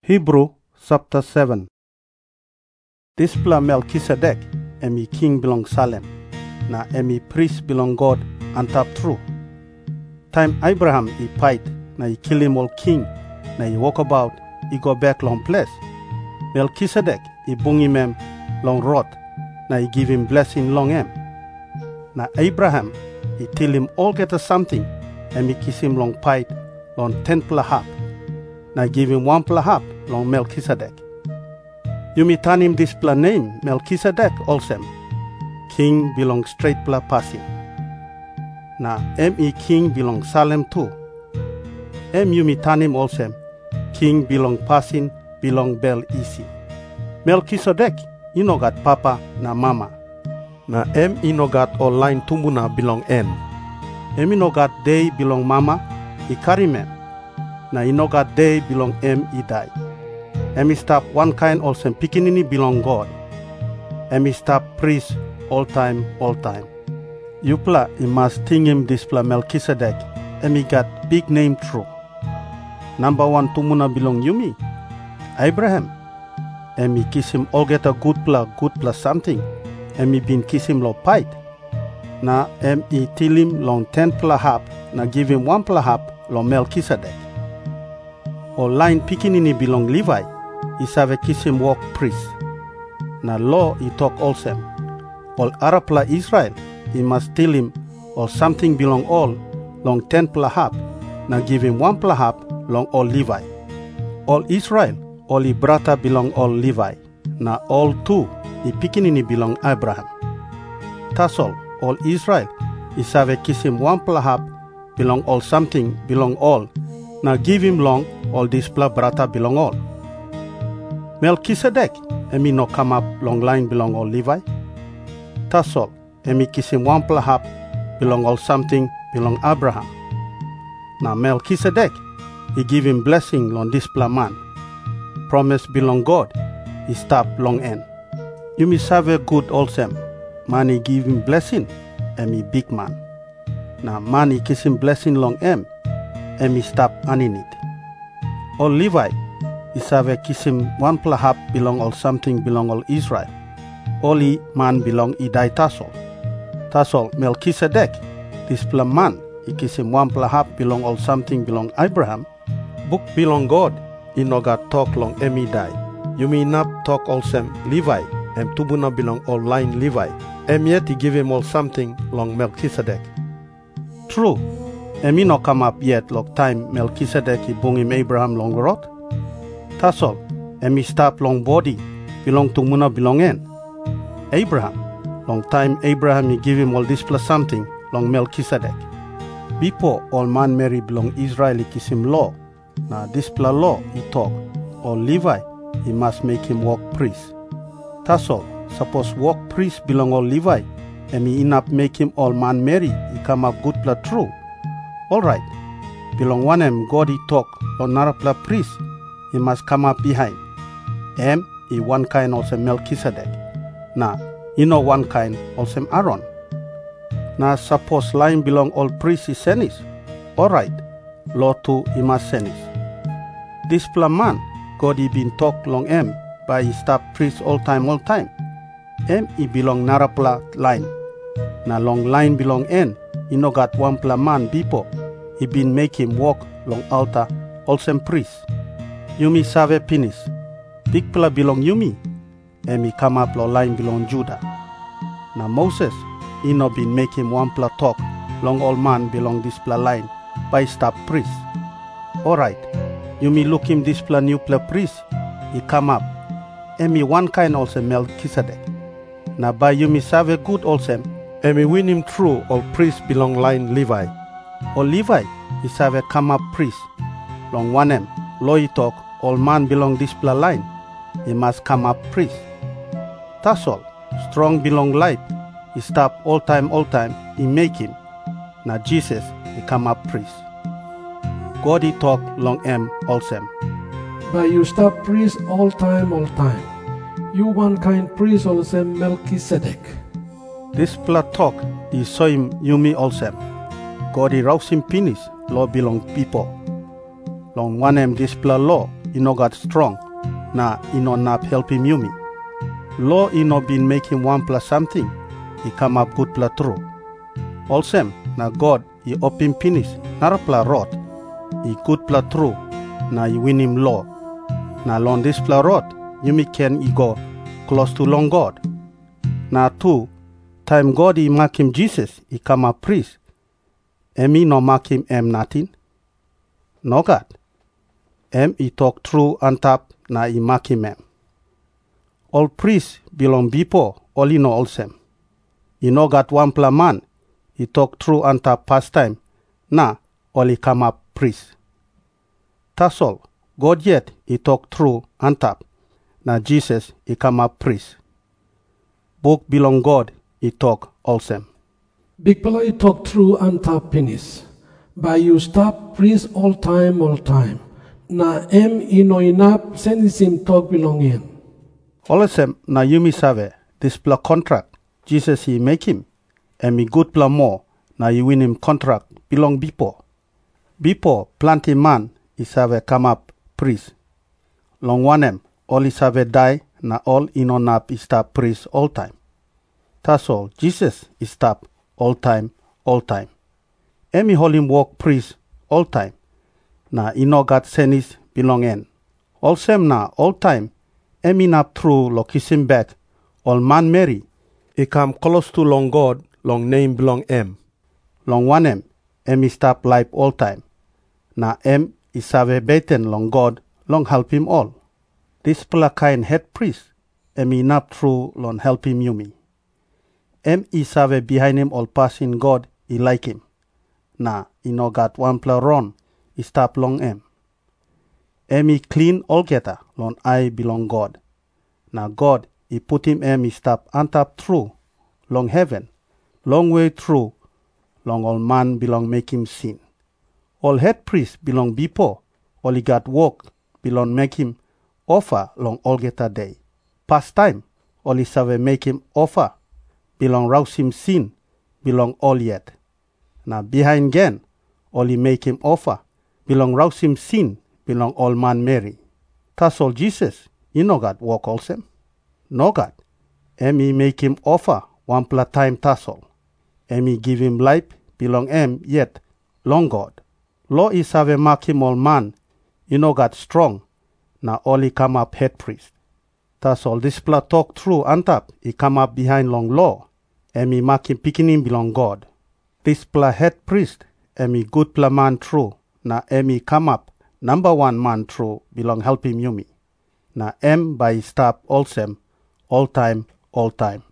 Hebrew chapter 7. This pla Melchizedek, emi king belong Salem, na emi priest belong God antap true. Time Abraham he fight, na he kill him all king, na he walk about, he go back long place. Melchizedek he bring him long rod, na he give him blessing long him. Na Abraham he tell him all get a something, and he kiss him long fight, long 10 plahap. Na give him 1 plahap long Melchizedek. You may turn him this pla name Melchizedek also. King belong straight pla passing. Na me king belong Salem too. You may turn him also. King belong passing belong bel easy. Melchizedek you no got papa na mama. Na you no got all line tumbuna belong en. You no got day belong mama, he carry mem. Na you no got day belong he die. He stop one kind also pikinini belong God. He stop priest all time. You pla he must think him this pla Melchizedek. He got big name true. Number 1 tumuna belong Yumi. Abraham. He kiss him all get a good pla something. He been kiss him lo pipe. Na he tell him long 10 plahap. Na give him 1 plahap lo Melchizedek. All line pikinini belong Levi. He save kiss him walk priest. Na law he talk also. All Arapla Israel he must tell him or something belong all long 10 plahap. Na give him 1 plahap long all Levi. All Israel all he brata belong all Levi. Na all 2 he pikinini belong Abraham. That's all Israel he save kiss him 1 plahap belong all something belong all. Na give him long all this pla brata belong all. Melchizedek emi no come up long line belong all Levi. That's all. Emi kiss him 1 plahap belong all something belong Abraham. Now Melchizedek he give him blessing long this pla man. Promise belong God. He stop long end. You may serve good also. Man he give him blessing. Emi big man. Now man he kiss him blessing long em. Emi stop anin it. All Levi he serve kiss him 1 plahap belong all something belong all Israel. Only man belong he die tassel. Tassel Melchizedek. This pla man he kiss him 1 plahap belong all something belong Abraham. Book belong God. He no got talk long emi die. You may not talk also Levi. Tubuna belong all line Levi. Yet he give him all something long Melchizedek. True. Emi no come up yet long time Melchizedek he bring him Abraham long rod. That's all. Emi stop long body belong to Muna belong en. Abraham. Long time Abraham he give him all this plus something long Melchizedek. Before all man marry belong Israel he kiss him law. Now this pla law he talk. All Levi he must make him walk priest. That's all. Suppose walk priest belong all Levi. Emi enough make him all man marry. He come up good pla true. All right. Belong one God he talk. Long nara pla priest. He must come up behind. He one kind also Melchizedek. Now, one kind also Aaron. Now, suppose line belong all priests is senis. All right. Law too he must senis. This pla man, God he been talk long by he stop priest all time. He belong nara pla line. Now long line belong he no got 1 pla man before. He been make him walk long altar also priest. Yumi save penis. Big pla belong Yumi. He come up long line belong Judah. Now Moses, he no been make him 1 pla talk long all man belong this pla line by stop priest. All right. Yumi look him this pla new pla priest. He come up. Emi one kind also Melchizedek. Now by Yumi save good also. Emi win him through all priest belong line Levi. All Levi he save come up priest. Long one law he talk. All man belong this pla line. He must come up priest. That's all. Strong belong life. He stop all time. He make him. Now Jesus he come up priest. God he talk long also. But you stop priest all time. You one kind priest also Melchizedek. This pla talk he saw him Yumi also. God he rouse him penis. Law belong people. Long one this pla law. no got strong, na no nap help him yumi. Law no been make him 1 plus something, he come up good plus true. Also, na God he up him finish, not pla rot, he good plus true, na he win him law. Na long this pla rot, yumi can he go close to long God. Na 2, time God he mark him Jesus, he come up priest. He no mark him nothing. No God. He talk true on top, na he mark him All priests belong before, all he know also. He no got 1 pla man, he talk true on top past time, na all he come up priest. That's all. God yet he talk true on top, na Jesus he come up priest. Book belong God, he talk also. Big fella he talk true and top penis. By you stop priest all time. Na he no enough send him talk belong in. Also, na yumi save, this pla contract, Jesus he make him, and me good pla more, na he win him contract belong before. Before plenty man, he save come up priest. Long one all he save die, na all he no nap he stop priest all time. That's all, Jesus he stop all time. Emi hold him walk priest all time. Na he no got senis belong in. Also na all time, emi nap through lo kiss him back, all man Mary, he come close to long God, long name belong Long one emi stop life all time. Na he save beten long God, long help him all. This pla kind head priest, emi nap through long help him yumi. He save behind him all passing God, he like him. Na he no got 1 pla wrong, he stop long he clean altogether, long I belong God. Na God he put him he stop on top through, long heaven, long way through, long all man belong make him sin. All head priest belong before, all he got work belong make him offer long altogether day. Past time, all he save make him offer, belong rouse him sin, belong all yet. Now behind again, all he make him offer, belong rouse him sin, belong all man Mary. That's all Jesus, he no got walk also. No God. He make him offer 1 pla time that's all. He give him life, belong yet, long God. Law is have mark him all man, he no got strong, now all he come up head priest. That's all, this pla talk through on top, he come up behind long law, he mark him picking him belong God. This pla head priest, he good pla man true, na he come up, number 1 man true, belong help him yumi. Na by stop also, all time.